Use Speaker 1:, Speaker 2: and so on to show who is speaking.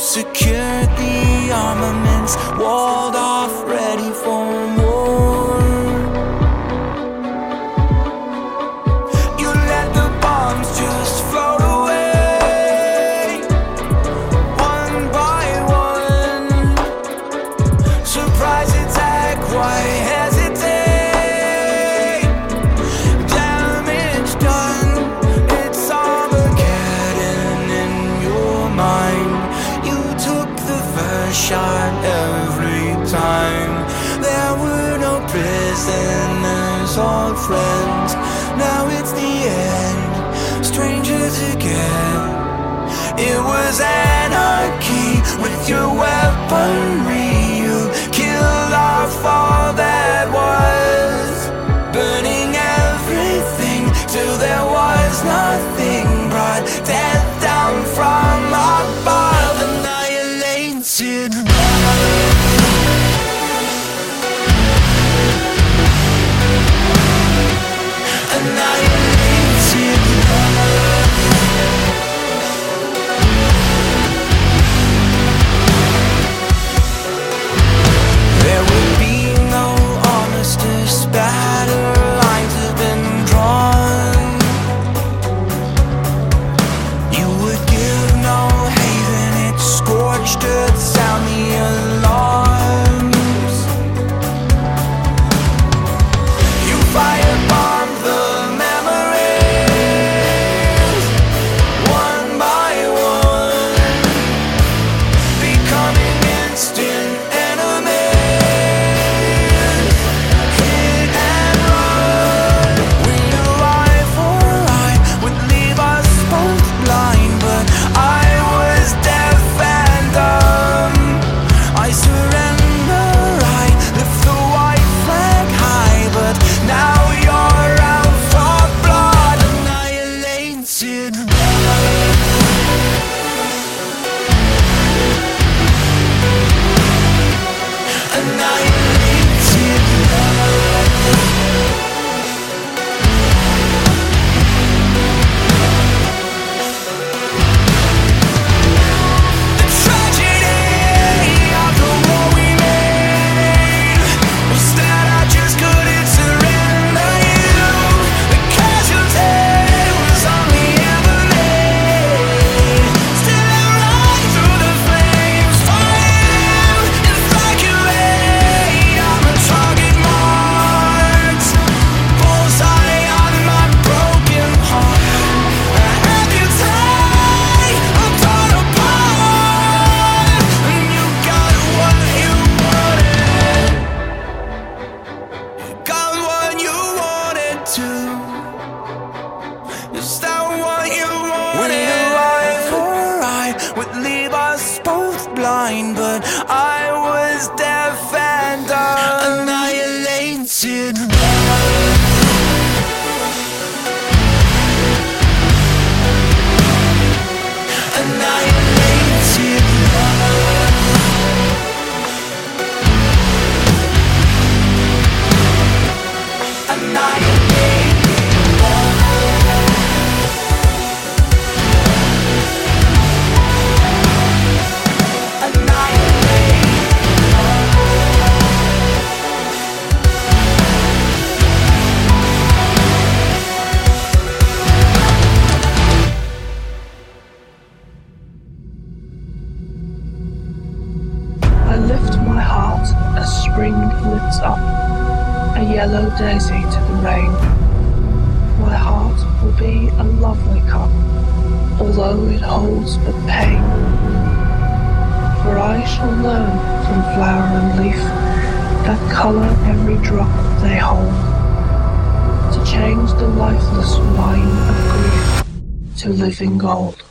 Speaker 1: secured the armaments, walled off, ready for war. You let the bombs just float away, one by one. Surprise attack, why hesitate? Damage done, it's Armageddon in your mind. You took the first shot every time. There were no prisoners or friends. Now it's the end, strangers again. It was anarchy with your weaponry. You killed off all that was, burning everything till there was nothing. Brought death down from above, annihilated. Annihilated. There will be no armistice, battle lines have been drawn. You would give no haven, it's scorched earth, sound the alarms. You firebomb the memories, one by one, becoming instant enemies. Hit and run. We knew eye for eye would leave us both blind, but I was deaf and dumb. I surrender, I lift the white flag high, but now you're out for blood, annihilated. Annihilated. The tragedy of the war we made was that I just couldn't surrender you. The casualty was only ever made. Still I run through the flames, fighting, evacuate. I'm a target marked, bullseye on my broken heart. I have you tight, I'm torn apart, and you got what you wanted. You got what you wanted to. Is that what you wanted? Eye for eye would leave us both blind, but I was deaf and dumb, annihilated. Annihilated.
Speaker 2: I lift my heart as spring lifts up a yellow daisy to the rain. My heart will be a lovely cup, although it holds but pain. For I shall learn from flower and leaf that colour every drop they hold, to change the lifeless wine of grief to living gold.